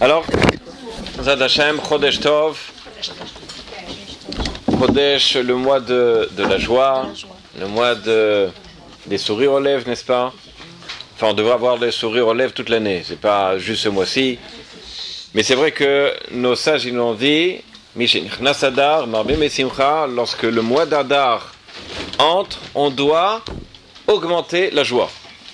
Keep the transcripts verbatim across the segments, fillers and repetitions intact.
Alors, Zad Hashem, Chodesh Tov, Chodesh, le mois de, de la joie, le mois de, des sourires aux lèvres, n'est-ce pas? Enfin, on devrait avoir des sourires aux lèvres toute l'année, c'est pas juste ce mois-ci. Mais c'est vrai que nos sages, ils l'ont dit, Mishenichnas Adar, Marbim et Simcha, lorsque le mois d'Adar entre, on doit augmenter la joie.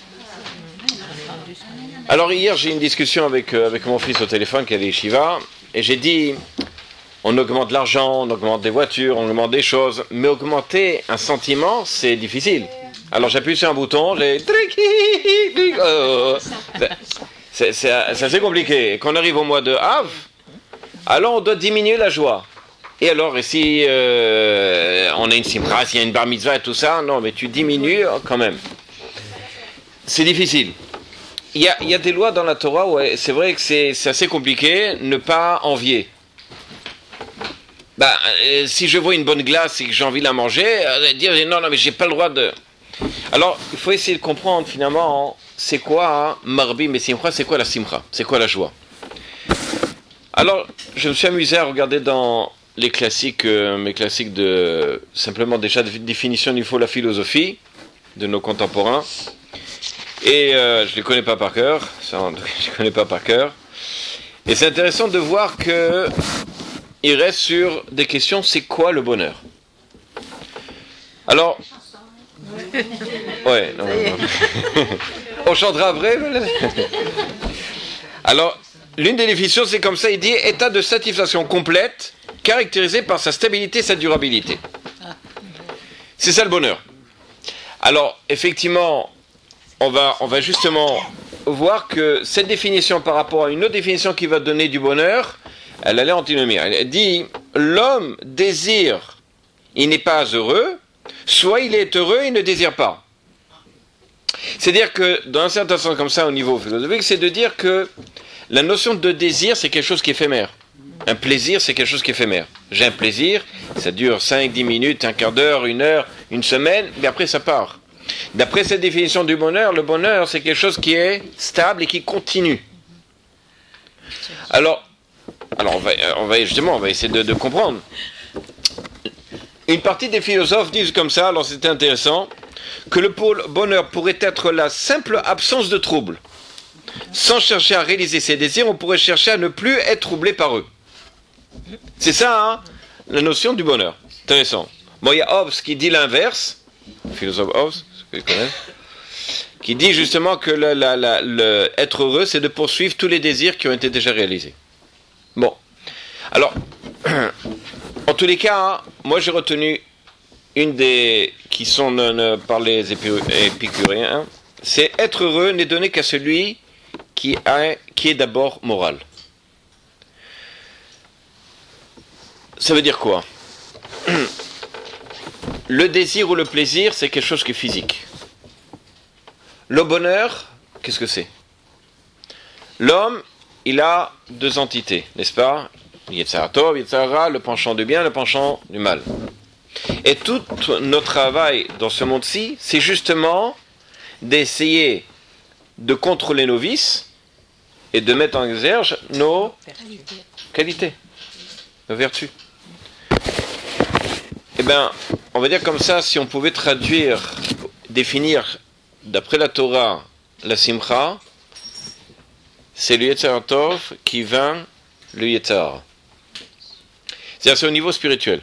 Alors hier, j'ai eu une discussion avec, euh, avec mon fils au téléphone qui est à l'Yeshiva, et j'ai dit, on augmente l'argent, on augmente des voitures, on augmente des choses, mais augmenter un sentiment, c'est difficile. Alors j'appuie sur un bouton, j'ai... C'est, c'est, c'est assez compliqué. Et quand on arrive au mois de Av, alors on doit diminuer la joie. Et alors, et si euh, on a une simra, s'il y a une bar mitzvah et tout ça, non, mais tu diminues quand même. C'est difficile. Il y a, il y a des lois dans la Torah où c'est vrai que c'est, c'est assez compliqué, ne pas envier. Bah, euh, si je vois une bonne glace et que j'ai envie de la manger, euh, dire non, non, mais j'ai pas le droit de... Alors, il faut essayer de comprendre finalement, c'est quoi hein, Marbim et Simcha, c'est quoi la Simcha, c'est quoi la joie. Alors, je me suis amusé à regarder dans les classiques, euh, mes classiques de simplement déjà de définition du faux la philosophie de nos contemporains. Et euh, je ne les connais pas par cœur, ça, je les connais pas par cœur. Et c'est intéressant de voir que il reste sur des questions, c'est quoi le bonheur? Alors, ouais, non, non. On chantera après. Alors, l'une des définitions, c'est comme ça, il dit état de satisfaction complète, caractérisé par sa stabilité et sa durabilité. C'est ça le bonheur. Alors, effectivement, on va, on va justement voir que cette définition par rapport à une autre définition qui va donner du bonheur, elle a l'air antinomique. Elle dit, l'homme désire, il n'est pas heureux, soit il est heureux, il ne désire pas. C'est-à-dire que, dans un certain sens comme ça, au niveau philosophique, c'est de dire que la notion de désir, c'est quelque chose qui est éphémère. Un plaisir, c'est quelque chose qui est éphémère. J'ai un plaisir, ça dure cinq, dix minutes, un quart d'heure, une heure, une semaine, mais après ça part. D'après cette définition du bonheur, le bonheur, c'est quelque chose qui est stable et qui continue. Alors, alors on va, on va justement, on va essayer de, de comprendre. Une partie des philosophes disent comme ça, alors c'est intéressant, que le bonheur pourrait être la simple absence de trouble. Sans chercher à réaliser ses désirs, on pourrait chercher à ne plus être troublé par eux. C'est ça, hein, la notion du bonheur. Intéressant. Bon, il y a Hobbes qui dit l'inverse, le philosophe Hobbes, que je connais, qui dit justement que le, la, la, le, être heureux, c'est de poursuivre tous les désirs qui ont été déjà réalisés. Bon. Alors, en tous les cas, hein, moi j'ai retenu une des qui sont euh, par les épicuriens, c'est être heureux n'est donné qu'à celui qui, a, qui est d'abord moral. Ça veut dire quoi? Le désir ou le plaisir, c'est quelque chose qui est physique. Le bonheur, qu'est-ce que c'est? L'homme, il a deux entités, n'est-ce pas? Yetzirah Tov, Yetzirah Ra, le penchant du bien, le penchant du mal. Et tout notre travail dans ce monde-ci, c'est justement d'essayer de contrôler nos vices et de mettre en exergue nos qualités, nos vertus. Eh bien, on va dire comme ça, si on pouvait traduire, définir, d'après la Torah, la Simcha, c'est le Yetzirah Tov qui vainc le Yetzirah. C'est-à-dire, c'est au niveau spirituel.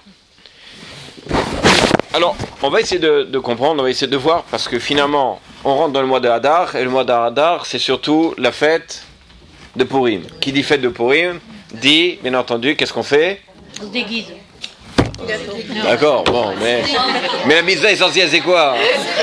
Alors, on va essayer de, de comprendre, on va essayer de voir, parce que finalement, on rentre dans le mois de Hadar, et le mois de Hadar, c'est surtout la fête de Purim. Qui dit fête de Purim, dit, bien entendu, qu'est-ce qu'on fait? On se déguise. D'accord, bon, mais, mais la mitzvah essentielle, c'est quoi?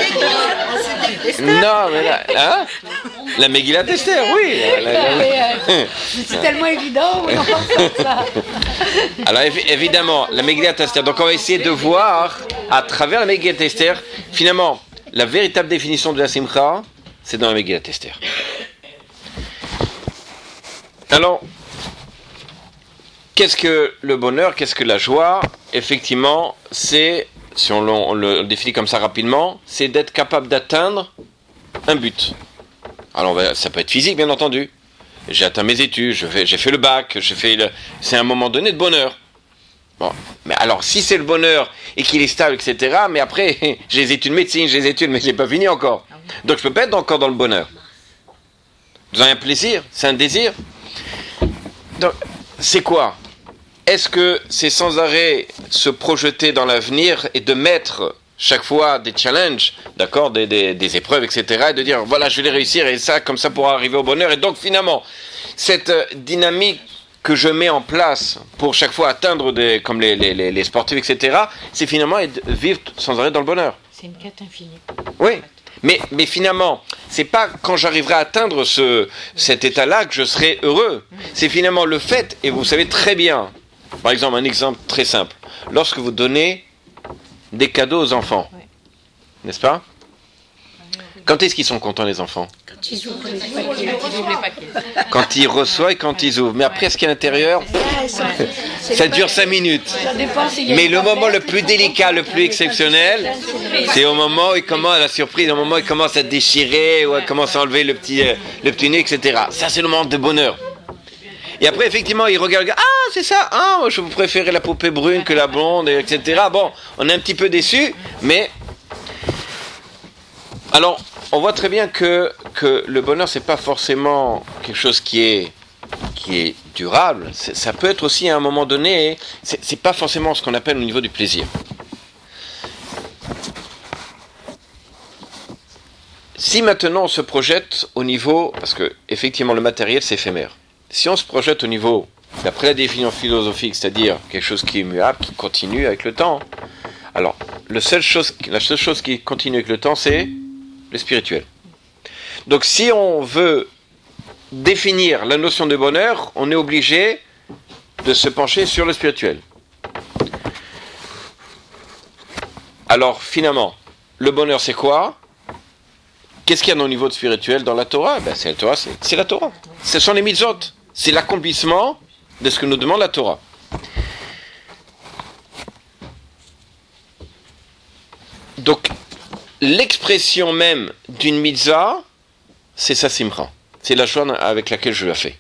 Non, mais là, hein? La Megillat Esther, oui. La, la, la... C'est tellement évident, on en pense ça. Alors évidemment, la Megillat Esther. Donc on va essayer de voir à travers la Megillat Esther, finalement, la véritable définition de la Simcha, c'est dans la Megillat Esther. Alors, qu'est-ce que le bonheur, qu'est-ce que la joie? Effectivement, c'est, si on, on le définit comme ça rapidement, c'est d'être capable d'atteindre un but. Alors, ça peut être physique, bien entendu. j'ai atteint mes études, je fais, j'ai fait le bac, j'ai fait le... c'est un moment donné de bonheur. Bon, mais alors si c'est le bonheur et qu'il est stable, et cetera, mais après, j'ai les études de médecine, j'ai les études, mais je n'ai pas fini encore. Donc je peux pas être encore dans le bonheur. Vous avez un plaisir, c'est un désir. Donc, c'est quoi? Est-ce que c'est sans arrêt se projeter dans l'avenir et de mettre chaque fois des challenges, d'accord, des, des, des épreuves, et cetera, et de dire, voilà, je vais les réussir, et ça, comme ça, pour arriver au bonheur. Et donc, finalement, cette dynamique que je mets en place pour chaque fois atteindre, des, comme les, les, les sportifs, et cetera, c'est finalement vivre sans arrêt dans le bonheur. C'est une quête infinie. Oui, mais, mais finalement, c'est pas quand j'arriverai à atteindre ce, cet état-là que je serai heureux. C'est finalement le fait, et vous savez très bien, par exemple, un exemple très simple, lorsque vous donnez des cadeaux aux enfants, Ouais. n'est-ce pas? Quand est-ce qu'ils sont contents, les enfants? Quand ils ouvrent les paquets. Quand ils reçoivent et quand ils ouvrent. Mais après, ce qu'il y a à l'intérieur, ça dure cinq minutes. Ça dépend s'il y a Mais une le moment le tablette, plus ils délicat, sont le contents. plus exceptionnel, c'est au moment où il commence la surprise, au moment où il commence à déchirer, où il commence à enlever le petit, euh, le petit nez, et cetera. Ça, c'est le moment de bonheur. Et après, effectivement, il regarde, ah, c'est ça, ah, moi, je vous préférais la poupée brune que la blonde, et cetera. Bon, on est un petit peu déçus, mais... Alors, on voit très bien que, que le bonheur, c'est pas forcément quelque chose qui est, qui est durable. C'est, ça peut être aussi, à un moment donné, c'est, c'est pas forcément ce qu'on appelle au niveau du plaisir. Si maintenant on se projette au niveau, parce que effectivement le matériel c'est éphémère, si on se projette au niveau, d'après la définition philosophique, c'est-à-dire quelque chose qui est muable, qui continue avec le temps, alors le seul chose, la seule chose qui continue avec le temps c'est le spirituel. Donc si on veut définir la notion de bonheur, on est obligé de se pencher sur le spirituel. Alors finalement, le bonheur c'est quoi? Qu'est-ce qu'il y a au niveau de spirituel dans la Torah? Ben, c'est la Torah, c'est, c'est la Torah. Ce sont les mitzvot. C'est l'accomplissement de ce que nous demande la Torah. Donc, l'expression même d'une mitzvah, c'est sa simcha. C'est la joie avec laquelle je la fais.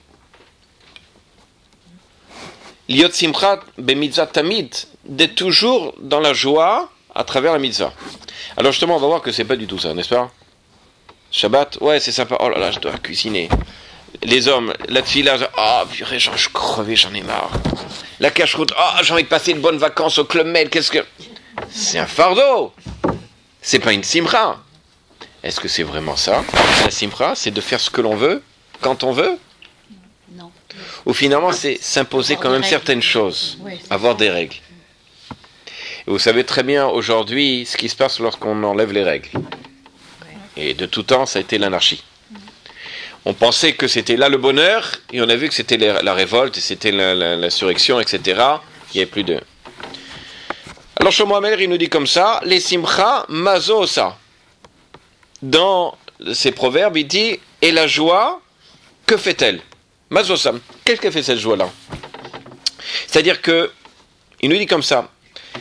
Liot simcha be mitzvah tamid, d'être toujours dans la joie à travers la mitzvah. Alors justement, on va voir que c'est pas du tout ça, n'est-ce pas? Shabbat, ouais, c'est sympa. Oh là là, je dois cuisiner. Les hommes, la tefila, ah, oh, purée, j'en suis crevé, j'en ai marre. La cache-route, ah, oh, j'ai envie de passer de bonnes vacances au Club Med, qu'est-ce que... C'est un fardeau. C'est pas une simcha. Est-ce que c'est vraiment ça? La simcha, c'est de faire ce que l'on veut, quand on veut? Non. Ou finalement, c'est s'imposer quand même certaines choses, Oui, avoir des règles. Et vous savez très bien aujourd'hui ce qui se passe lorsqu'on enlève les règles. Et de tout temps, ça a été l'anarchie. On pensait que c'était là le bonheur, et on a vu que c'était la, la révolte, et c'était la, la, l'insurrection, et cetera. Il n'y avait plus de... Alors, Shlomo Ameler, il nous dit comme ça, les simcha mazosa. Dans ses proverbes, il dit, et la joie, que fait-elle? Mazosa. Qu'est-ce que fait cette joie-là? C'est-à-dire que, il nous dit comme ça,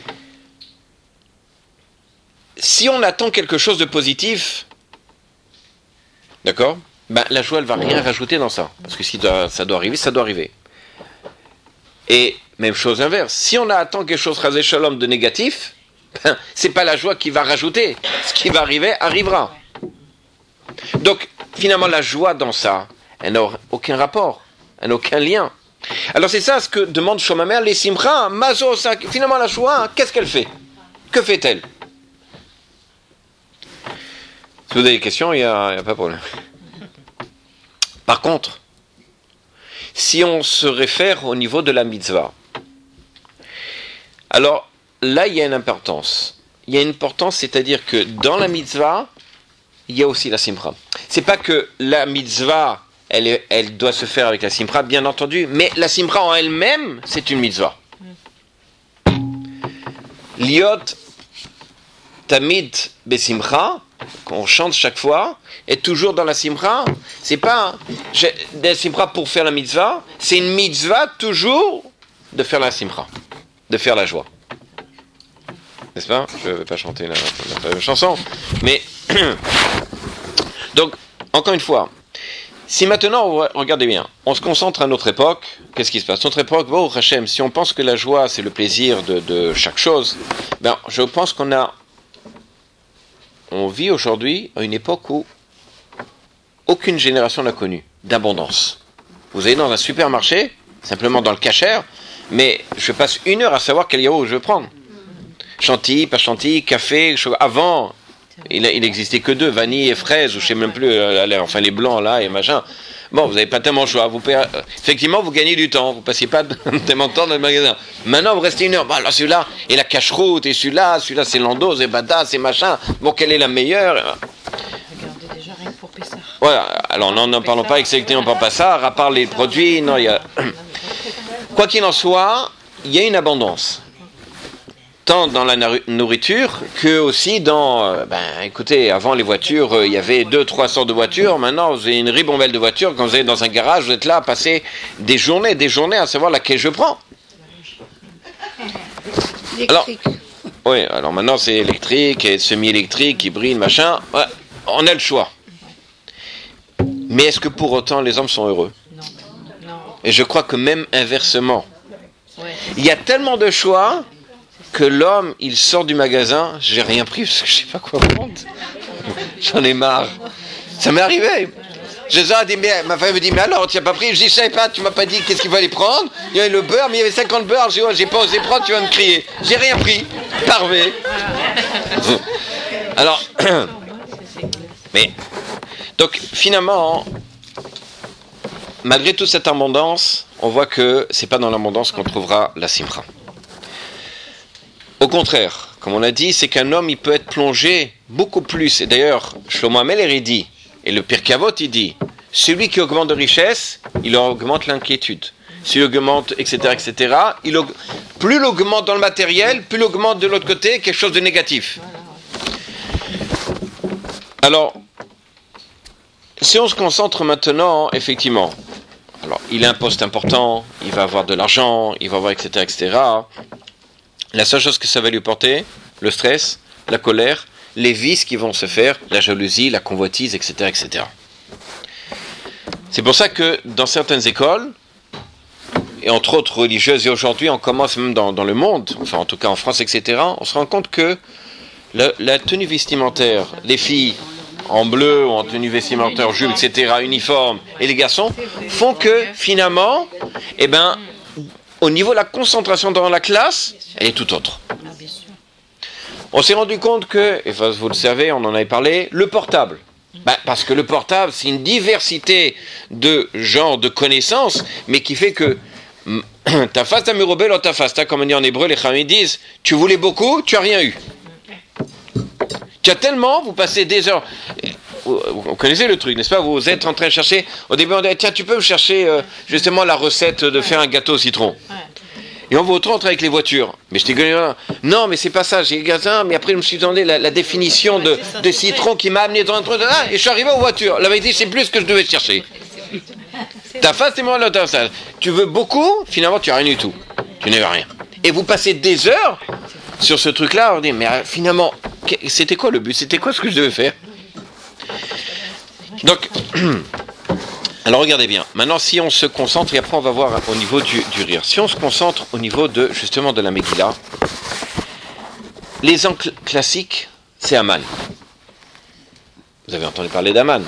si on attend quelque chose de positif, d'accord? Ben, la joie, elle va rien rajouter dans ça. Parce que si ça doit arriver, ça doit arriver. Et même chose inverse. Si on attend quelque chose, rasé shalom, de négatif, ben, c'est pas la joie qui va rajouter. Ce qui va arriver, arrivera. Donc, finalement, la joie dans ça, elle n'a aucun rapport. Elle n'a aucun lien. Alors, c'est ça ce que demande Shlomo Ameler, les simcha, mazo, ça, finalement, la joie, qu'est-ce qu'elle fait? Que fait-elle? Si vous avez des questions, il n'y a, a pas de problème. Par contre, si on se réfère au niveau de la mitzvah, alors là, il y a une importance. Il y a une importance, c'est-à-dire que dans la mitzvah, il y a aussi la simcha. C'est pas que la mitzvah, elle, est, elle doit se faire avec la simcha, bien entendu, mais la simcha en elle-même, c'est une mitzvah. Liot tamid besimcha, qu'on chante chaque fois, est toujours dans la simcha. C'est pas hein, la simcha pour faire la mitzvah, c'est une mitzvah toujours de faire la simcha, de faire la joie. N'est-ce pas? Je ne vais pas chanter la, la, la chanson, mais donc, encore une fois, Si maintenant, regardez bien, on se concentre à notre époque, qu'est-ce qui se passe? Notre époque, oh Hachem, si on pense que la joie c'est le plaisir de, de chaque chose, ben je pense qu'on a, on vit aujourd'hui à une époque où aucune génération n'a connu d'abondance. Vous allez dans un supermarché, simplement dans le cachère, mais je passe une heure à savoir quel yaourt je veux prendre. Chantilly, pas chantilly, café, chocolat. Avant, il, il existait que deux, vanille et fraise, ou je sais même plus, euh, enfin les blancs là et machin. Bon, vous n'avez pas tellement le choix. Vous payez, euh, effectivement, vous gagnez du temps. Vous ne passez pas tellement de temps dans le magasin. Maintenant, vous restez une heure. Bon, alors celui-là, et la cache-route, et celui-là, celui-là, c'est Lando, c'est Bada, c'est machin. Bon, quelle est la meilleure? Regardez déjà rien que pour Pessah. Voilà. Alors, n'en parlons pas exactement pour Pessah, à part les produits. Non, il y a... Quoi qu'il en soit, il y a une abondance. Tant dans la nourriture que aussi dans, euh, ben écoutez, avant les voitures, euh, il y avait deux, trois sortes de voitures. Maintenant, vous avez une ribambelle de voitures. Quand vous êtes dans un garage, vous êtes là à passer des journées, des journées à savoir laquelle je prends. Alors, oui, alors maintenant c'est électrique et semi-électrique, hybride, machin. Ouais, on a le choix. Mais est-ce que pour autant les hommes sont heureux? Non. Non. Et je crois que même inversement, Ouais. il y a tellement de choix que l'homme, il sort du magasin, j'ai rien pris parce que je sais pas quoi prendre. J'en ai marre. Ça m'est arrivé. Je dis, mais, ma femme me dit, mais alors, tu n'as pas pris? Je dis, je savais pas, tu m'as pas dit qu'est-ce qu'il fallait prendre. Il y avait le beurre, mais il y avait cinquante beurres. Je dis, oh, j'ai pas osé prendre, tu vas me crier. J'ai rien pris. Parvé. Alors, mais, donc, finalement, malgré toute cette abondance, on voit que c'est pas dans l'abondance qu'on trouvera la simra. Au contraire, comme on a dit, c'est qu'un homme, il peut être plongé beaucoup plus. Et d'ailleurs, Shlomo Ameler, il dit, et le Pirkei Avot, il dit, celui qui augmente de richesse, il augmente l'inquiétude. S'il augmente, et cetera, et cetera, il aug... plus il augmente dans le matériel, plus il augmente de l'autre côté quelque chose de négatif. Alors, si on se concentre maintenant, effectivement, alors, il a un poste important, il va avoir de l'argent, il va avoir, et cetera, et cetera. La seule chose que ça va lui porter, le stress, la colère, les vices qui vont se faire, la jalousie, la convoitise, et cetera, et cetera. C'est pour ça que dans certaines écoles, et entre autres religieuses, et aujourd'hui on commence même dans, dans le monde, enfin en tout cas en France, et cetera, on se rend compte que la, la tenue vestimentaire, les filles en bleu ou en tenue vestimentaire, jupe, et cetera, uniforme, et les garçons, font que finalement, eh ben, au niveau de la concentration dans la classe, elle est tout autre. On s'est rendu compte que, et vous le savez, on en avait parlé, le portable. Ben, parce que le portable, c'est une diversité de genres de connaissances, mais qui fait que ta face ta murobel ou ta face, comme on dit en hébreu, les Chachamim disent, tu voulais beaucoup, tu n'as rien eu. Tu as tellement, vous passez des heures. Vous connaissez le truc, n'est-ce pas? Vous êtes en train de chercher. Au début, on dit tiens, tu peux me chercher euh, justement la recette de faire un gâteau au citron. Et on va autre avec les voitures. Mais je t'ai gagné là. Non, mais c'est pas ça. J'ai gazin, mais après, je me suis demandé la, la définition de, de citron qui m'a amené dans un truc. Ah, et je suis arrivé aux voitures. La vérité, c'est plus ce que je devais chercher. Ta face, c'est moi, là, ta face. Tu veux beaucoup, finalement, tu n'as rien du tout. Tu n'as rien. Et vous passez des heures sur ce truc-là. On dit, mais euh, finalement, c'était quoi le but? C'était quoi ce que je devais faire? Donc, alors regardez bien. Maintenant, si on se concentre, et après on va voir au niveau du, du rire. Si on se concentre au niveau de justement de la Megillah, les ans cl- classiques, c'est Aman. Vous avez entendu parler d'Aman?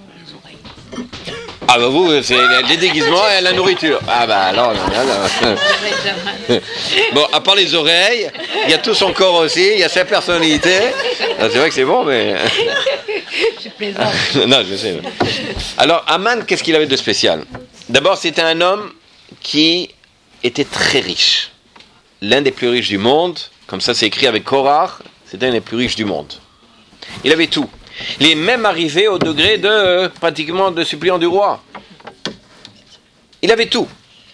Ah bah vous, c'est les déguisements et la nourriture. Ah bah alors, là, là, là. Bon, à part les oreilles, il y a tout son corps aussi, il y a sa personnalité. Ah, c'est vrai que c'est bon, mais... Je plaisante. Non, je sais. Alors, Aman, qu'est-ce qu'il avait de spécial? D'abord, c'était un homme qui était très riche. L'un des plus riches du monde, comme ça c'est écrit avec Korach, c'était un des plus riches du monde. Il avait tout. Il est même arrivé au degré de, euh, pratiquement, de suppliant du roi. Il avait tout.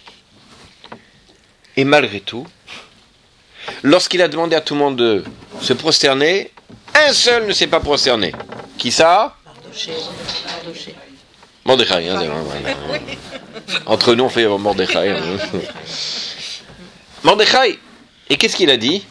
Et malgré tout, lorsqu'il a demandé à tout le monde de se prosterner, un seul ne s'est pas prosterné. Qui ça? Mordechai. Hein, entre nous, on fait Mordechai. Hein. Mordechai. Et qu'est-ce qu'il a dit?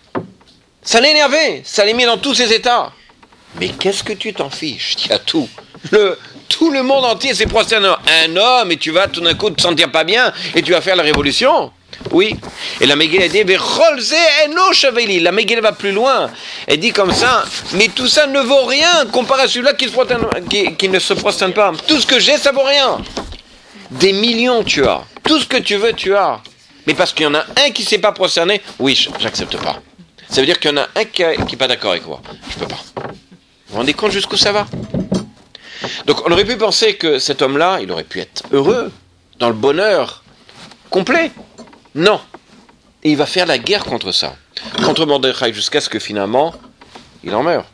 Ça l'a énervé, ça l'a mis dans tous ses états. Mais qu'est-ce que tu t'en fiches? Il y a tout. Le, tout le monde entier s'est prosterné. Un homme, et tu vas tout d'un coup te sentir pas bien, et tu vas faire la révolution. Oui. Et la Megillah dit, la Megillah va plus loin. Elle dit comme ça, mais tout ça ne vaut rien comparé à celui-là qui, qui, qui ne se prosterne pas. Tout ce que j'ai, ça vaut rien. Des millions tu as. Tout ce que tu veux, tu as. Mais parce qu'il y en a un qui ne s'est pas prosterné, oui, j'accepte pas. Ça veut dire qu'il y en a un qui n'est pas d'accord avec moi. Je peux pas. Vous vous rendez compte jusqu'où ça va? Donc on aurait pu penser que cet homme-là, il aurait pu être heureux, dans le bonheur complet. Non. Et il va faire la guerre contre ça. Contre Mordechai, jusqu'à ce que finalement, il en meure.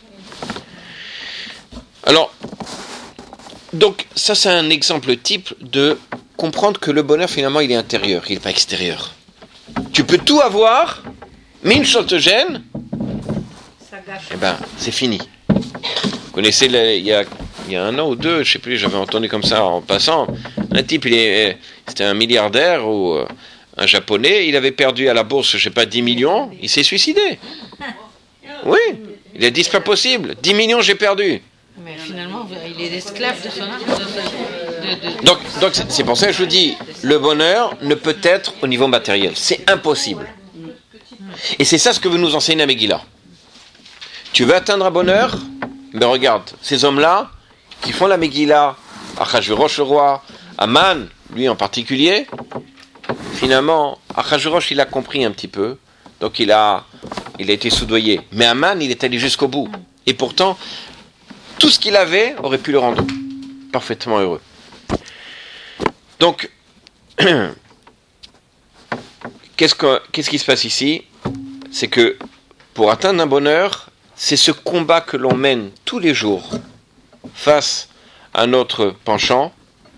Alors, donc ça c'est un exemple type de comprendre que le bonheur finalement il est intérieur, il n'est pas extérieur. Tu peux tout avoir, mais une chose te gêne, eh ben c'est fini. Vous connaissez, le, il, y a, il y a un an ou deux, je ne sais plus, j'avais entendu comme ça en passant, un type, il est, c'était un milliardaire ou un japonais, il avait perdu à la bourse, je ne sais pas, dix millions, il s'est suicidé. Oui, il a dit c'est pas possible, dix millions j'ai perdu. Mais finalement, il est esclave de son art. De, de, de... Donc, donc c'est pour ça que je vous dis, le bonheur ne peut être au niveau matériel. C'est impossible. Et c'est ça ce que veut nous enseigner la Megillah. Tu veux atteindre un bonheur? Ben regarde, ces hommes-là, qui font la Megillah, Achashverosh le roi, Aman, lui en particulier, finalement, Achashverosh, il a compris un petit peu, donc il a, il a été soudoyé. Mais Aman, il est allé jusqu'au bout. Et pourtant, tout ce qu'il avait aurait pu le rendre parfaitement heureux. Donc, qu'est-ce, que, qu'est-ce qui se passe ici? C'est que pour atteindre un bonheur, c'est ce combat que l'on mène tous les jours face à notre penchant.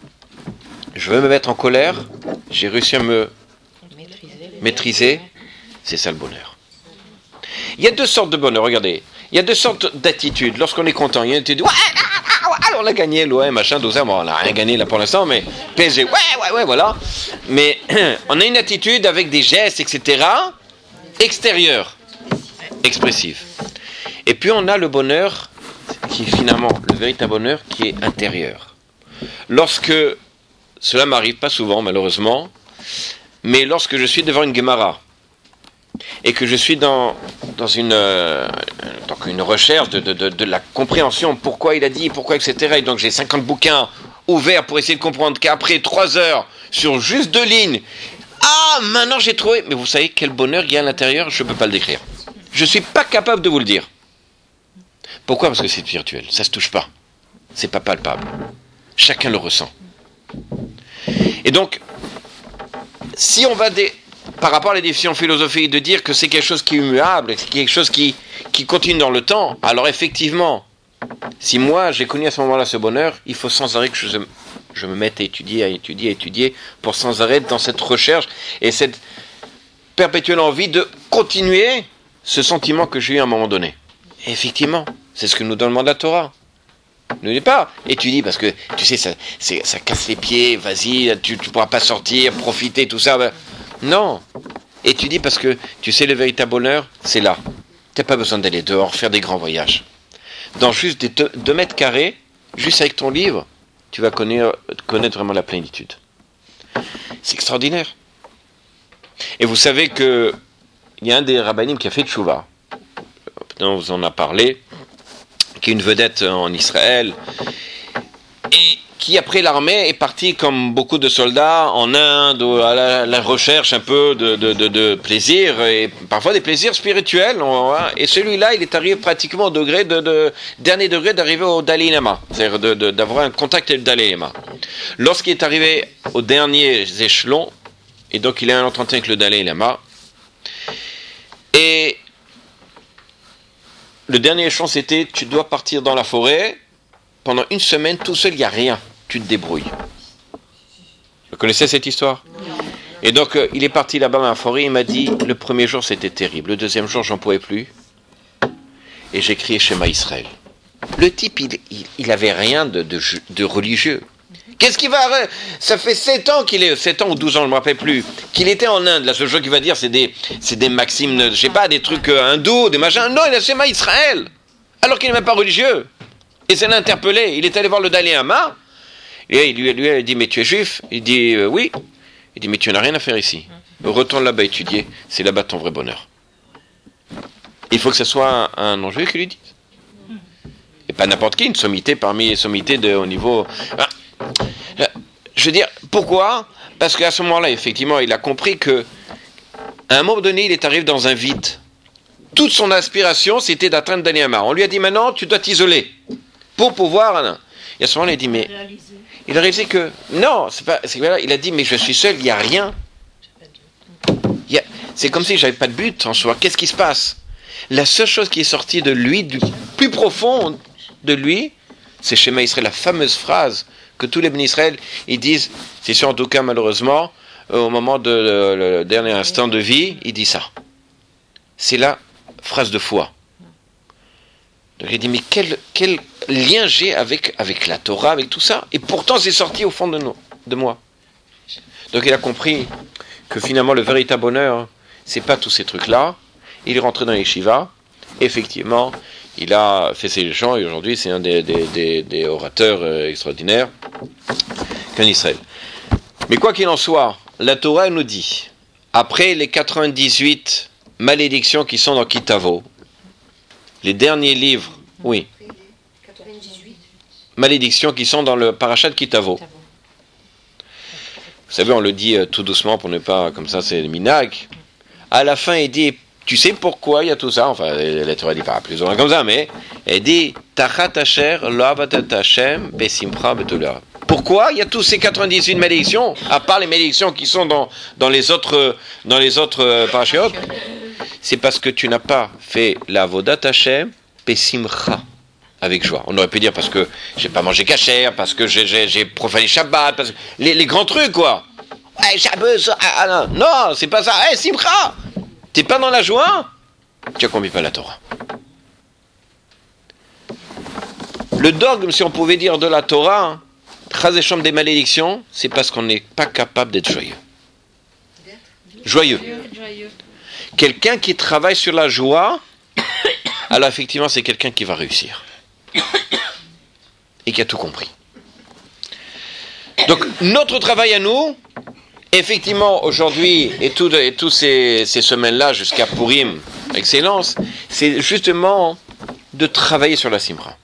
Je veux me mettre en colère, j'ai réussi à me maîtriser, maîtriser. C'est ça le bonheur. Il y a deux sortes de bonheur, regardez. Il y a deux sortes d'attitudes. Lorsqu'on est content, il y a une attitude, ouais, alors on a gagné, l'O M, machin, tout ça. Bon, on n'a rien gagné là pour l'instant, mais P S G, ouais, ouais, ouais, voilà. Mais on a une attitude avec des gestes, et cetera, extérieure, expressive. Et puis on a le bonheur, qui est finalement le véritable bonheur, qui est intérieur. Lorsque, cela m'arrive pas souvent, malheureusement, mais lorsque je suis devant une Gemara, et que je suis dans, dans une, euh, donc une recherche de, de, de, de la compréhension, pourquoi il a dit, pourquoi, et cetera. Et donc j'ai cinquante bouquins ouverts pour essayer de comprendre qu'après trois heures, sur juste deux lignes, ah, maintenant j'ai trouvé, mais vous savez quel bonheur il y a à l'intérieur, je ne peux pas le décrire. Je ne suis pas capable de vous le dire. Pourquoi? Parce que c'est virtuel, ça ne se touche pas. C'est pas palpable. Chacun le ressent. Et donc, si on va des... par rapport à la définition philosophique, de dire que c'est quelque chose qui est immuable, c'est quelque chose qui, qui continue dans le temps, alors effectivement, si moi j'ai connu à ce moment-là ce bonheur, il faut sans arrêt que je, je me mette à étudier, à étudier, à étudier, pour sans arrêt dans cette recherche et cette perpétuelle envie de continuer ce sentiment que j'ai eu à un moment donné. Et effectivement, c'est ce que nous demande la Torah. Ne dis pas, étudie parce que tu sais, ça, c'est, ça casse les pieds, vas-y, tu ne pourras pas sortir, profiter, tout ça. Ben, non, étudie parce que tu sais le véritable bonheur, c'est là. Tu n'as pas besoin d'aller dehors, faire des grands voyages. Dans juste des deux, deux mètres carrés, juste avec ton livre, tu vas connaître, connaître vraiment la plénitude. C'est extraordinaire. Et vous savez que il y a un des rabbinim qui a fait tchouva. On vous en a parlé, qui est une vedette en Israël, et qui après l'armée est parti comme beaucoup de soldats en Inde à la, la recherche un peu de, de, de, de plaisir et parfois des plaisirs spirituels. Et celui-là, il est arrivé pratiquement au degré de, de dernier degré d'arriver au Dalai Lama, c'est-à-dire de, de, d'avoir un contact avec le Dalai Lama. Lorsqu'il est arrivé aux derniers échelons, et donc il a un entretien avec le Dalai Lama, et le dernier échelon c'était tu dois partir dans la forêt pendant une semaine tout seul, il n'y a rien. Tu te débrouilles. Vous connaissez cette histoire? Et donc, euh, il est parti là-bas dans la forêt, il m'a dit, le premier jour c'était terrible, le deuxième jour j'en pouvais plus, et j'ai crié Shema Israël. Le type, il, il, il avait rien de, de, de religieux. Qu'est-ce qu'il va... Ça fait sept ans qu'il est... sept ans ou douze ans, je ne me rappelle plus, qu'il était en Inde. La seule chose qu'il va dire, c'est des, c'est des maximes, je sais pas, des trucs hindous, des machins. Non, il a Shema Israël, alors qu'il n'est même pas religieux. Et ça l'a interpellé. Il est allé voir le Dalai Lama. Et il lui, lui a dit, mais tu es juif? Il dit, euh, oui. Il dit, mais tu n'as rien à faire ici. Retourne là-bas étudier. C'est là-bas ton vrai bonheur. Il faut que ce soit un, un non-juif qui lui dise. Et pas n'importe qui, une sommité parmi les sommités de haut niveau. Ah, je veux dire, pourquoi? Parce qu'à ce moment-là, effectivement, il a compris que à un moment donné, il est arrivé dans un vide. Toute son aspiration, c'était d'atteindre Dalai Lama. On lui a dit, maintenant, tu dois t'isoler pour pouvoir... Et à ce moment-là, il a dit, mais... Il a réalisé que... Non, c'est pas... C'est, voilà, il a dit, mais je suis seul, il n'y a rien. Il y a, c'est comme si j'avais pas de but en soi. Qu'est-ce qui se passe? La seule chose qui est sortie de lui, du plus profond de lui, c'est Shema Israël, la fameuse phrase que tous les bénis Israël, ils disent, c'est sûr en tout cas malheureusement, au moment de le, le dernier instant de vie, il dit ça. C'est la phrase de foi. Donc il dit, mais quel, quel lien j'ai avec, avec la Torah, avec tout ça? Et pourtant c'est sorti au fond de, nous, de moi. Donc il a compris que finalement le véritable bonheur, c'est pas tous ces trucs-là. Il est rentré dans les yeshivas. Effectivement, il a fait ses chants et aujourd'hui c'est un des, des, des, des orateurs euh, extraordinaires qu'en Israël. Mais quoi qu'il en soit, la Torah nous dit, après les quatre-vingt-dix-huit malédictions qui sont dans Kitavo, les derniers livres, oui, malédictions qui sont dans le parachat de Kitavo. Vous savez, on le dit euh, tout doucement pour ne pas, comme ça c'est le minag. À la fin, il dit, tu sais pourquoi il y a tout ça? Enfin, la Torah dit pas plus ou moins comme ça, mais elle dit, Tachat asher lo avatat Hashem besimcha betula. Pourquoi il y a tous ces quatre-vingt-dix-huit malédictions, à part les malédictions qui sont dans, dans les autres, dans les autres euh, parashiot? C'est parce que tu n'as pas fait la vodat Hashem besimcha, avec joie. On aurait pu dire parce que j'ai pas mangé kasher, parce que j'ai, j'ai, j'ai profané Shabbat, parce que les, les grands trucs quoi. Ouais, Shabbat, ah, non, non, c'est pas ça. Hey, simcha, t'es pas dans la joie, tu accomplis pas la Torah. Le dogme, si on pouvait dire de la Torah, Chazéchom des malédictions, c'est parce qu'on n'est pas capable d'être joyeux. Joyeux. Quelqu'un qui travaille sur la joie, alors effectivement, c'est quelqu'un qui va réussir. Et qui a tout compris. Donc, notre travail à nous, effectivement, aujourd'hui, et, tout, et tous ces, ces semaines-là, jusqu'à Purim, excellence, c'est justement de travailler sur la Simra.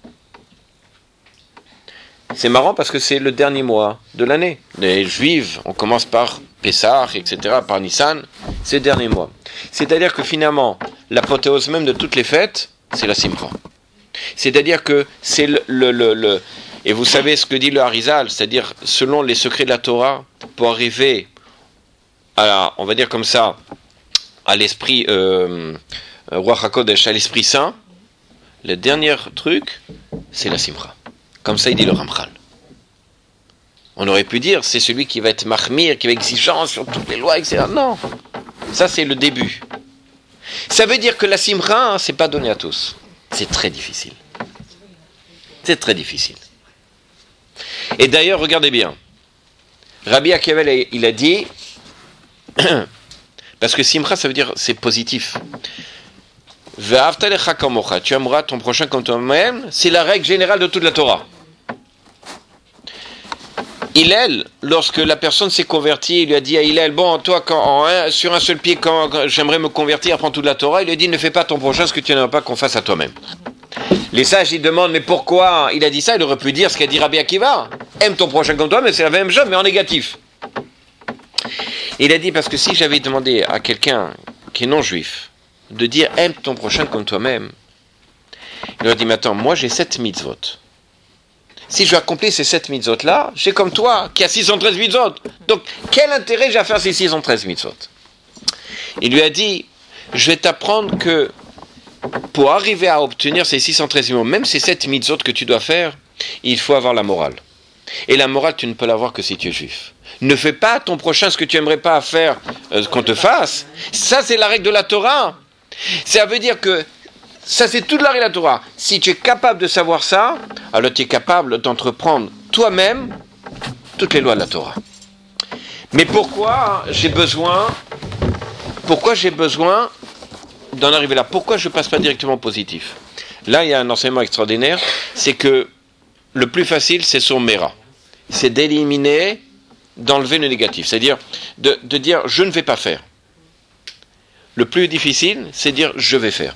C'est marrant parce que c'est le dernier mois de l'année. Les Juifs, on commence par Pessah, et cetera, par Nissan, c'est le dernier mois. C'est-à-dire que finalement, l'apothéose même de toutes les fêtes, c'est la Simra. C'est-à-dire que c'est le, le, le, le... Et vous savez ce que dit le Harizal, c'est-à-dire, selon les secrets de la Torah, pour arriver à, la, on va dire comme ça, à l'esprit, euh, Ruach HaKodesh, à l'Esprit Saint, le dernier truc, c'est la Simra. Comme ça, il dit le Ramchal. On aurait pu dire, c'est celui qui va être mahmir, qui va être exigeant sur toutes les lois, et cetera. Non, ça c'est le début. Ça veut dire que la Simra, hein, c'est pas donné à tous. C'est très difficile. C'est très difficile. Et d'ailleurs, regardez bien. Rabbi Akiavel, il a dit, parce que Simra, ça veut dire, c'est positif. Tu aimeras ton prochain comme toi-même, c'est la règle générale de toute la Torah. Hillel, lorsque la personne s'est convertie, il lui a dit à Hillel, bon, toi, quand, en un, sur un seul pied, quand, quand j'aimerais me convertir, apprends toute la Torah, il lui a dit, ne fais pas ton prochain ce que tu n'aimerais pas qu'on fasse à toi-même. Les sages, ils demandent, mais pourquoi il a dit ça? Il aurait pu dire ce qu'a dit Rabbi Akiva, aime ton prochain comme toi, mais c'est la même chose, mais en négatif. Il a dit, parce que si j'avais demandé à quelqu'un qui est non-juif, de dire aime ton prochain comme toi-même, il leur dit, mais attends, moi j'ai sept mitzvot. Si je accomplis ces sept mitzvot-là, j'ai comme toi qui a six cent treize mitzvot. Donc, quel intérêt j'ai à faire ces six cent treize mitzvot? Il lui a dit, je vais t'apprendre que pour arriver à obtenir ces six cent treize mitzvot, même ces sept mitzvot que tu dois faire, il faut avoir la morale. Et la morale, tu ne peux l'avoir que si tu es juif. Ne fais pas à ton prochain ce que tu n'aimerais pas faire euh, qu'on te fasse. Ça, c'est la règle de la Torah. Ça veut dire que ça, c'est toute la règle de la Torah. Si tu es capable de savoir ça, alors tu es capable d'entreprendre toi-même toutes les lois de la Torah. Mais pourquoi j'ai besoin, pourquoi j'ai besoin d'en arriver là? Pourquoi je ne passe pas directement au positif? Là, il y a un enseignement extraordinaire, c'est que le plus facile, c'est son Mera. C'est d'éliminer, d'enlever le négatif. C'est-à-dire de, de dire je ne vais pas faire. Le plus difficile, c'est dire je vais faire.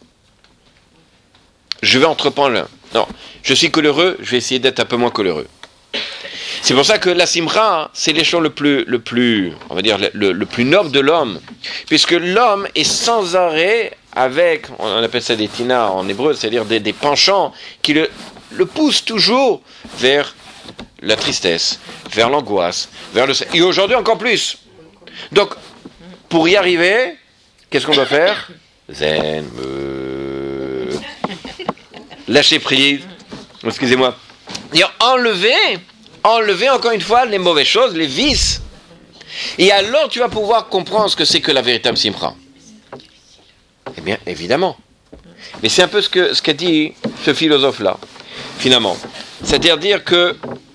Je vais entreprendre l'un. Non, je suis coléreux, je vais essayer d'être un peu moins coléreux. C'est pour ça que la simra, c'est l'échelon le plus, le plus, on va dire, le, le plus noble de l'homme. Puisque l'homme est sans arrêt avec, on appelle ça des tina en hébreu, c'est-à-dire des, des penchants qui le, le poussent toujours vers la tristesse, vers l'angoisse, vers le... Et aujourd'hui encore plus. Donc, pour y arriver, qu'est-ce qu'on doit faire? Zen, euh... lâcher prise, excusez-moi. Dire enlever, enlever encore une fois les mauvaises choses, les vices. Et alors tu vas pouvoir comprendre ce que c'est que la véritable simra. Eh bien, évidemment. Mais c'est un peu ce que ce qu'a dit ce philosophe-là, finalement. C'est-à-dire dire que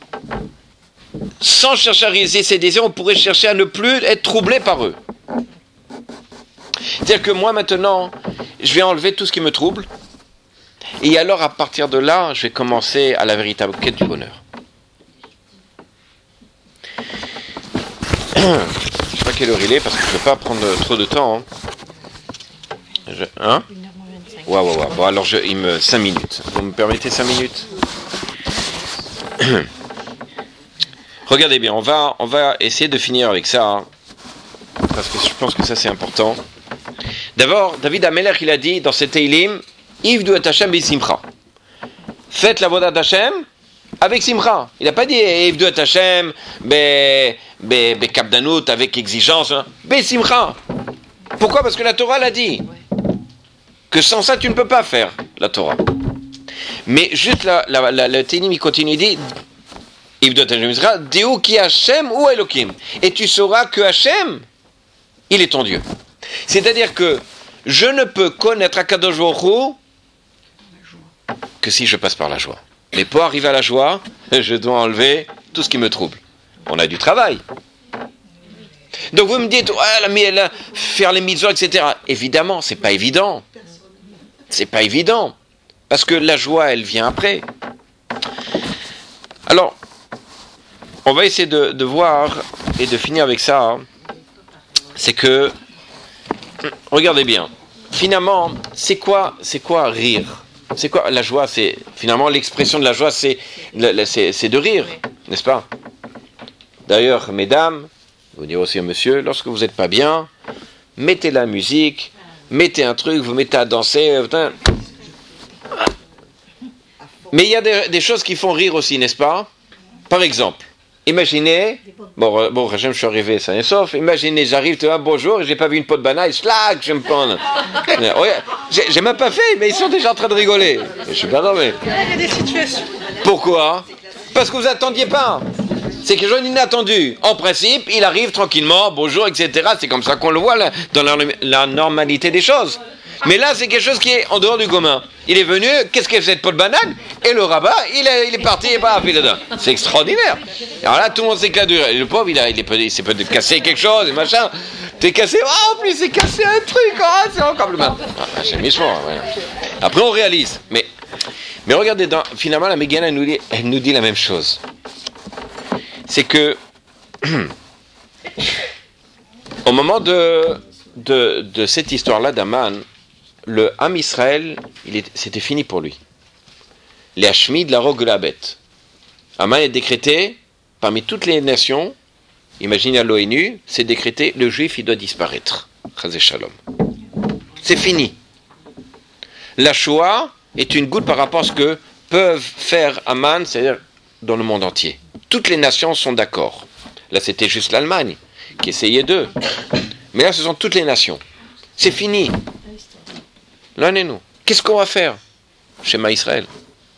sans chercher à réaliser ses désirs, on pourrait chercher à ne plus être troublé par eux. C'est-à-dire que moi maintenant, je vais enlever tout ce qui me trouble, et alors à partir de là, je vais commencer à la véritable quête du bonheur. Je ne sais pas quelle heure il est, parce que je ne veux pas prendre trop de temps. Hein, je, hein Ouais, ouais, ouais. Bon, alors je, il me... cinq minutes. Vous me permettez cinq minutes? Regardez bien, on va, on va essayer de finir avec ça, hein, parce que je pense que ça c'est important. D'abord, David Ameler, il a dit dans cet Teilim, Ivdu et Hashem bi simcha. Faites la voda d'Hashem avec simcha. Il n'a pas dit Ivdu et Hashem be, be, be kapdanout, avec exigence, hein. Be simcha. Pourquoi? Parce que la Torah l'a dit. Que sans ça, tu ne peux pas faire la Torah. Mais juste la, la, la, le Teilim, il continue, il dit Ivdu et Hashem simcha, Deu ki Hashem ou Elokim. Et tu sauras que Hashem, il est ton Dieu. C'est-à-dire que je ne peux connaître Akadosh Baruch Hu que si je passe par la joie. Mais pour arriver à la joie, je dois enlever tout ce qui me trouble. On a du travail. Donc vous me dites, ouais, la, la, faire les mitzvot, et cetera. Évidemment, c'est pas évident. C'est pas évident. Parce que la joie, elle vient après. Alors, on va essayer de, de voir et de finir avec ça. Hein. C'est que regardez bien. Finalement, c'est quoi, c'est quoi rire? C'est quoi la joie? C'est finalement l'expression de la joie, c'est, c'est, c'est de rire, n'est-ce pas? D'ailleurs, mesdames, vous direz aussi à monsieur, lorsque vous n'êtes pas bien, mettez la musique, mettez un truc, vous mettez à danser. Putain. Mais il y a des, des choses qui font rire aussi, n'est-ce pas? Par exemple. Imaginez, bon, bon, je suis arrivé sain et sauf, imaginez, j'arrive, tu vois, bonjour, j'ai pas vu une peau de banane, slack, je me prends. J'ai, j'ai même pas fait, mais ils sont déjà en train de rigoler. Je suis pas dormi. Il y a des situations. Pourquoi? Parce que vous attendiez pas. C'est quelque chose d'inattendu. En principe, il arrive tranquillement, bonjour, et cetera. C'est comme ça qu'on le voit là, dans la, la normalité des choses. Mais là, c'est quelque chose qui est en dehors du commun. Il est venu, qu'est-ce qu'il fait cette peau de banane? Et le rabbin, il est, il est parti et pas dedans. C'est extraordinaire. Alors là, tout le monde s'éclate du rire. Le pauvre, il, a, il, est, il s'est peut-être cassé quelque chose, et machin. T'es cassé, oh, en plus, il s'est cassé un truc, oh, c'est encore plus mal. Ah, c'est méchant, ouais. Après, on réalise. Mais, mais regardez, dans, finalement, la Mégane, elle nous dit, elle nous dit la même chose. C'est que, au moment de, de, de cette histoire-là d'Aman, le Ham Israël, il est, c'était fini pour lui. Les Hashmid, la rogue de la bête. Aman est décrété, parmi toutes les nations, imaginez à l'ONU, c'est décrété, le juif, il doit disparaître. Chazé Shalom. C'est fini. La Shoah est une goutte par rapport à ce que peuvent faire Aman, c'est-à-dire dans le monde entier. Toutes les nations sont d'accord. Là, c'était juste l'Allemagne qui essayait d'eux. Mais là, ce sont toutes les nations. C'est fini. L'un et nous. Qu'est-ce qu'on va faire? Shema Israël.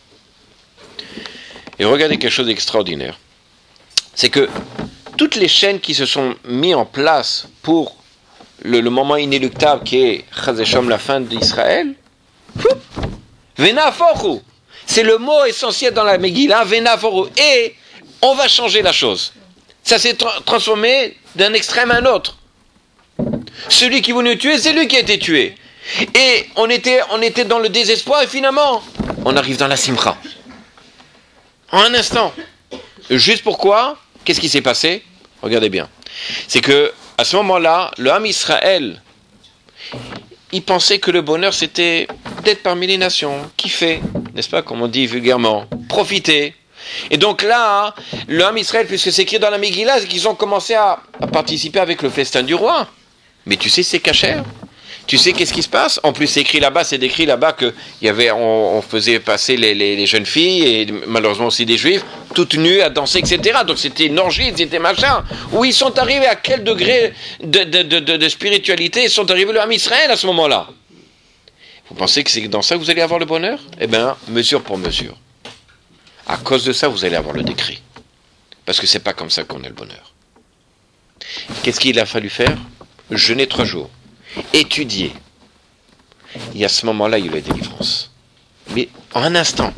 Et regardez quelque chose d'extraordinaire. C'est que toutes les chaînes qui se sont mises en place pour le, le moment inéluctable qui est Chazeshom, la fin d'Israël, Venaforu. C'est le mot essentiel dans la Megillah, Venaforu. Et on va changer la chose. Ça s'est tra- transformé d'un extrême à un autre. Celui qui voulait nous tuer, c'est lui qui a été tué. Et on était, on était dans le désespoir et finalement, on arrive dans la simcha. En un instant. Juste pourquoi? Qu'est-ce qui s'est passé? Regardez bien. C'est que à ce moment-là, le Ham Israël, il pensait que le bonheur c'était d'être parmi les nations, kiffer, n'est-ce pas, comme on dit vulgairement, profiter. Et donc là, le Ham Israël, puisque c'est écrit dans la Megillah, c'est qu'ils ont commencé à, à participer avec le festin du roi. Mais tu sais, c'est cachère. Tu sais qu'est-ce qui se passe? En plus, c'est écrit là-bas, c'est décrit là-bas que il y avait, on, on faisait passer les, les, les jeunes filles et malheureusement aussi des juifs, toutes nues à danser, et cetera. Donc c'était une orgie, c'était machin. Où ils sont arrivés à quel degré de, de, de, de, de spiritualité ils sont arrivés le Ham Israël à ce moment-là? Vous pensez que c'est dans ça que vous allez avoir le bonheur? Eh bien, mesure pour mesure. À cause de ça, vous allez avoir le décret. Parce que c'est pas comme ça qu'on a le bonheur. Qu'est-ce qu'il a fallu faire? Jeûner trois jours. Étudier. Et à ce moment-là, il y a eu la délivrance. Mais en un instant.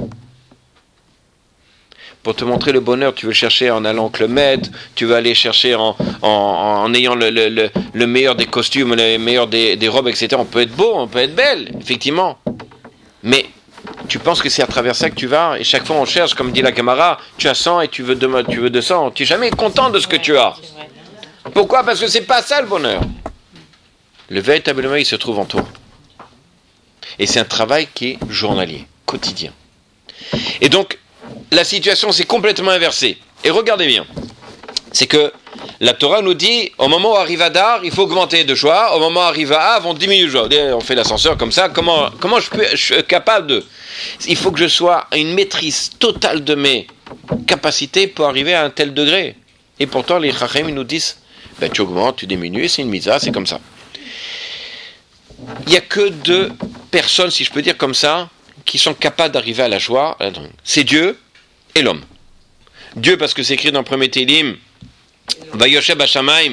Pour te montrer le bonheur, tu veux chercher en allant au Club Med, tu veux aller chercher en, en, en ayant le, le, le, le meilleur des costumes, le meilleur des, des robes, et cetera. On peut être beau, on peut être belle, effectivement. Mais tu penses que c'est à travers ça que tu vas, et chaque fois on cherche, comme dit la Gemara, tu as cent et tu veux, de, tu veux deux cents. Tu n'es jamais content de ce que tu as. Pourquoi? Parce que c'est pas ça le bonheur. Le véritable bonheur, il se trouve en toi. Et c'est un travail qui est journalier, quotidien. Et donc, la situation s'est complètement inversée. Et regardez bien. C'est que la Torah nous dit, au moment où arrive Adar, il faut augmenter de joie. Au moment où arrive Av, on diminue de joie. On fait l'ascenseur comme ça. Comment, comment je, peux, je suis capable de... Il faut que je sois à une maîtrise totale de mes capacités pour arriver à un tel degré. Et pourtant, les Chachamim nous disent, ben, tu augmentes, tu diminues, c'est une mitzvah, c'est comme ça. Il n'y a que deux personnes, si je peux dire comme ça, qui sont capables d'arriver à la joie. C'est Dieu et l'homme. Dieu, parce que c'est écrit dans le premier Télim, Vayoshev Hashamaim.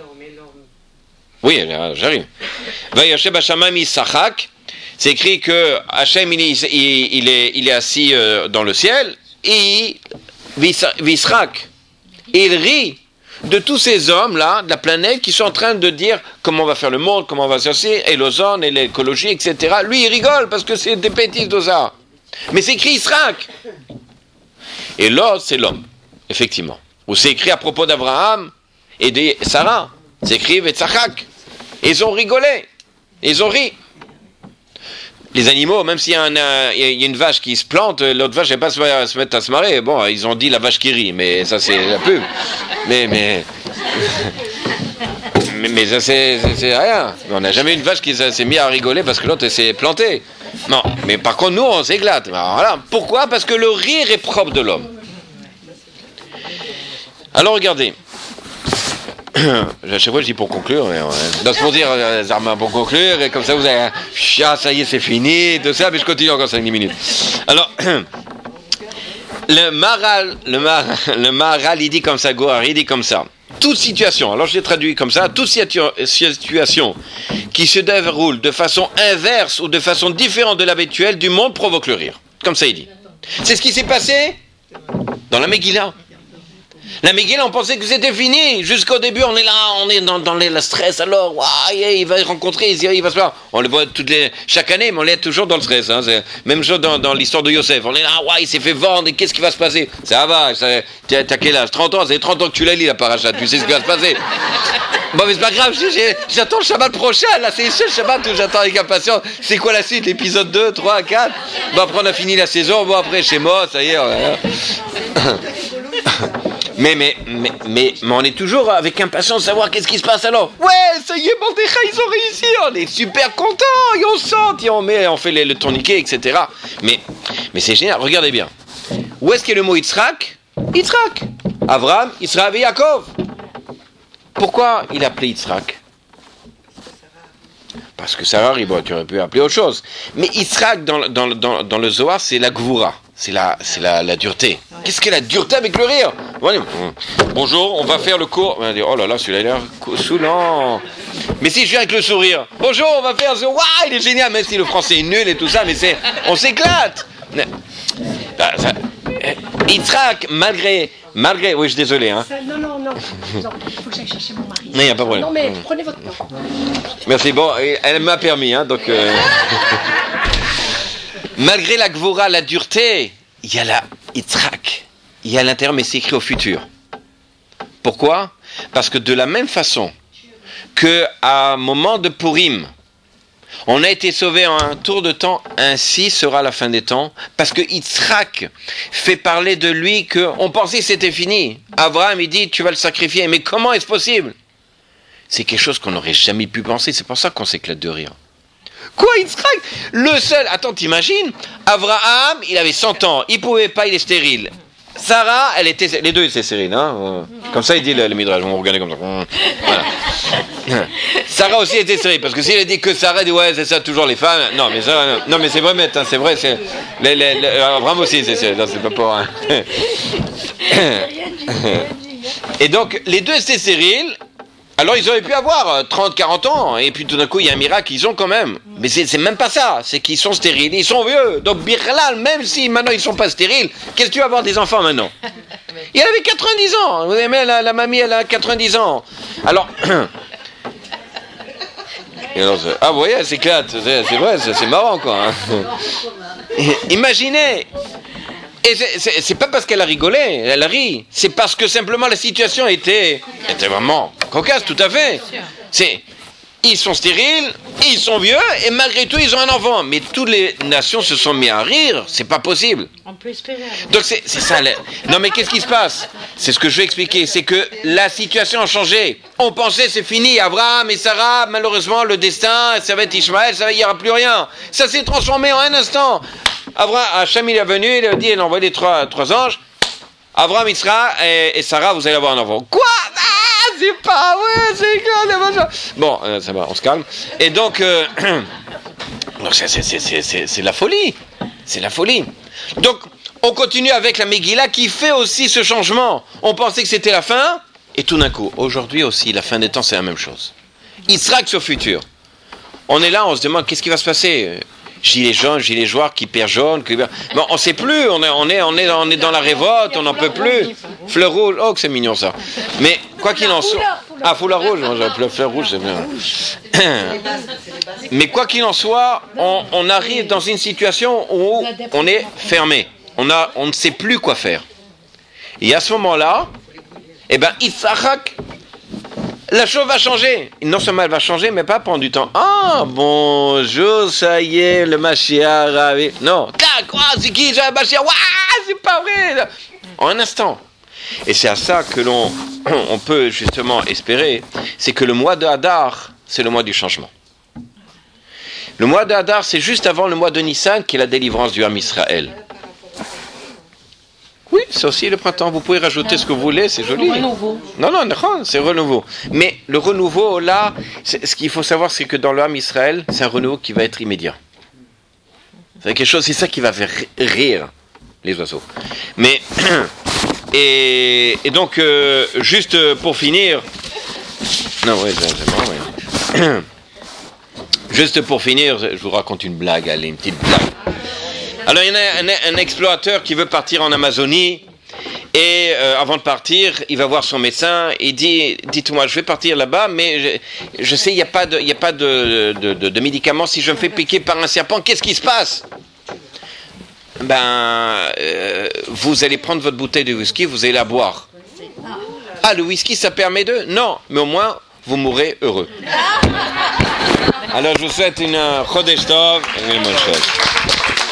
Oui, j'arrive. Vayoshev Hashamaim Yisachak. C'est écrit que Hachem, il est, il, il est, il est assis dans le ciel et Visrak. Et il rit de tous ces hommes-là, de la planète, qui sont en train de dire comment on va faire le monde, comment on va s'asseoir, et l'ozone, et l'écologie, et cetera. Lui, il rigole parce que c'est des bêtises de ça. Mais c'est écrit Israq. Et l'autre, c'est l'homme, effectivement. Ou c'est écrit à propos d'Abraham et de Sarah. C'est écrit Vetzachak. Et ils ont rigolé. Ils ont ri. Les animaux, même s'il y a, un, un, il y a une vache qui se plante, l'autre vache, elle ne va pas se mettre à se marrer. Bon, ils ont dit la vache qui rit, mais ça, c'est la pub. Mais, mais, mais, mais ça, c'est, c'est, c'est rien. On n'a jamais eu une vache qui s'est mise à rigoler parce que l'autre, elle s'est plantée. Non, mais par contre, nous, on s'éclate. Alors, voilà. Pourquoi? Parce que le rire est propre de l'homme. Alors, regardez. À chaque fois, je dis pour conclure. Mais, ouais. Donc, c'est pour dire, euh, Zarma, pour conclure, et comme ça, vous avez ah, ça y est, c'est fini, tout ça, mais je continue encore cinq minutes. Alors, le Maral, le Maral, le Maral, il dit comme ça, Gohar, il dit comme ça. Toute situation, alors je l'ai traduit comme ça, toute situation qui se déroule de façon inverse ou de façon différente de l'habituelle du monde provoque le rire. Comme ça, il dit. C'est ce qui s'est passé dans la Megillah. La Megillah, on pensait que c'était fini. Jusqu'au début, on est là, on est dans, dans les, le stress. Alors, wow, il va rencontrer, il va se voir. On le voit toutes les, chaque année, mais on est toujours dans le stress. Hein. C'est même chose dans, dans l'histoire de Yosef. On est là, wow, il s'est fait vendre, et qu'est-ce qui va se passer? Ça va, ça, t'as, t'as quel âge? trente ans, c'est trente ans que tu l'as lu, la paracha. Tu sais ce qui va se passer. Bon, mais c'est pas grave, j'ai, j'ai, j'attends le Shabbat prochain. Là, c'est le seul Shabbat où j'attends avec impatience. C'est quoi la suite? L'épisode deux, trois, quatre? Bon, après, on a fini la saison. Bon, après, chez moi, ça y est. Mais, mais, mais, mais, mais on est toujours avec impatience de savoir qu'est-ce qui se passe alors. Ouais, ça y est, Mordechai, ils ont réussi, on est super contents, et on sent, et on met, on fait les, le tourniquet, et cetera. Mais, mais c'est génial, regardez bien. Où est-ce qu'il y a le mot Yitzhak? Yitzhak. Abraham, Israël et Yaakov. Pourquoi il a appelé Yitzhak? Parce que Sarah, il aurait pu appeler autre chose. Mais Yitzhak, dans, dans, dans, dans le Zohar, c'est la Gvura. C'est la, c'est la, la dureté. Qu'est-ce qu'est la dureté avec le rire? Bonjour, on va faire le cours. On va dire, oh là là, celui-là, il a l'air saoulant. Mais si je viens avec le sourire, bonjour, on va faire ce. Waouh, il est génial, même si le français est nul et tout ça, mais c'est, on s'éclate. Bah, ça, Yitzhak, malgré, malgré, oui, je suis désolé. Hein. Ça, non, non, non, il faut que j'aille chercher mon mari. Non, il n'y a pas de problème. Non, mais prenez votre temps. Merci, bon, elle m'a permis, hein, donc. Euh... Malgré la gvora, la dureté, il y a la Yitzhak. il y a à l'intérieur, mais c'est écrit au futur. Pourquoi? Parce que de la même façon qu'à un moment de Purim, on a été sauvé en un tour de temps, ainsi sera la fin des temps, parce que Yitzhak fait parler de lui qu'on pensait que c'était fini. Abraham, il dit, tu vas le sacrifier, mais comment est-ce possible? C'est quelque chose qu'on n'aurait jamais pu penser, c'est pour ça qu'on s'éclate de rire. Quoi, Yitzhak? Le seul, attends, t'imagines? Abraham, il avait cent ans, il pouvait pas, il est stérile. Sarah, elle était, les deux étaient stériles, hein. Comme ça, il dit le, le midrash, on regardait comme ça. Voilà. Sarah aussi était stérile, parce que s'il a dit que Sarah, il dit ouais, c'est ça, toujours les femmes. Non, mais ça, non, non mais c'est vrai, mais hein, c'est vrai, c'est, les, les, les, Abraham aussi, c'est, c'est, non, c'est pas pour. Hein. Et donc, les deux étaient stériles. Alors ils auraient pu avoir trente, quarante ans, et puis tout d'un coup il y a un miracle, ils ont quand même. Mais c'est, c'est même pas ça, c'est qu'ils sont stériles, ils sont vieux. Donc Birlal, même si maintenant ils sont pas stériles, qu'est-ce que tu vas avoir des enfants maintenant? Il avait quatre-vingt-dix ans, vous aimez, la, la mamie elle a quatre-vingt-dix ans. Alors, et alors ah vous voyez, elle s'éclate, c'est, c'est vrai, c'est, c'est marrant quoi. Hein. Imaginez. Et c'est, c'est, c'est pas parce qu'elle a rigolé, elle a ri, c'est parce que simplement la situation était, était vraiment cocasse, tout à fait. C'est, ils sont stériles, ils sont vieux, et malgré tout ils ont un enfant. Mais toutes les nations se sont mis à rire, c'est pas possible. On peut espérer. Alors. Donc c'est, c'est ça. Le... Non mais qu'est-ce qui se passe? C'est ce que je vais expliquer, c'est que la situation a changé. On pensait c'est fini, Abraham et Sarah, malheureusement le destin, ça va être Ishmaël, ça va, il n'y aura plus rien. Ça s'est transformé en un instant. Abraham, Hachem il est venu, il a dit, il a envoyé les trois, trois anges. Abraham, Isra et, et Sarah, vous allez avoir un enfant. Quoi? Ah, c'est pas vrai, c'est quoi? Bon, euh, ça va, on se calme. Et donc, euh, donc c'est, c'est, c'est, c'est, c'est, c'est la folie. C'est la folie. Donc, on continue avec la Megillah qui fait aussi ce changement. On pensait que c'était la fin, et tout d'un coup, aujourd'hui aussi, la fin des temps, c'est la même chose. Yitzhak au futur. On est là, on se demande, qu'est-ce qui va se passer? Gilet jaune, gilet joire, qui perd jaune, qui... Bon, on sait plus, on est, on est, on est, on est dans la révolte, on n'en peut plus. Fleur rouge, oh que c'est mignon ça. Mais quoi qu'il en soit, ah foulard rouge, moi j'appelle fleur rouge, c'est bien. Mais quoi qu'il en soit, on, on arrive dans une situation où on est fermé, on a, on ne sait plus quoi faire. Et à ce moment-là, eh ben Yitzhak, la chose va changer. Non seulement elle va changer, mais pas prendre du temps. Ah, bonjour, ça y est, le Mashiach arrive. Non, quoi, c'est qui, j'ai un Mashiach? Waouh, c'est pas vrai. En un instant. Et c'est à ça que l'on on peut justement espérer, c'est que le mois de Hadar, c'est le mois du changement. Le mois de Hadar, c'est juste avant le mois de Nissan, qui est la délivrance du Ham Israël. Oui, c'est aussi le printemps. Vous pouvez rajouter ce que vous voulez, c'est joli. Renouveau. Non, non, non, c'est renouveau. Mais le renouveau, là, ce qu'il faut savoir, c'est que dans le Ham Israël, c'est un renouveau qui va être immédiat. C'est quelque chose, c'est ça qui va faire rire les oiseaux. Mais, et, et donc, euh, juste pour finir... Non, oui, c'est bon, oui. Juste pour finir, je vous raconte une blague, allez, une petite blague. Alors, il y en a un, un explorateur qui veut partir en Amazonie, et euh, avant de partir, il va voir son médecin, il dit, dites-moi, je vais partir là-bas, mais je, je sais, il n'y a pas, de, il y a pas de, de, de, de médicaments, si je me fais piquer par un serpent, qu'est-ce qui se passe? Ben, euh, vous allez prendre votre bouteille de whisky, vous allez la boire. Ah, le whisky, ça permet de? Non, mais au moins, vous mourrez heureux. Alors, je vous souhaite une Chodesh Tov et une bonne chose.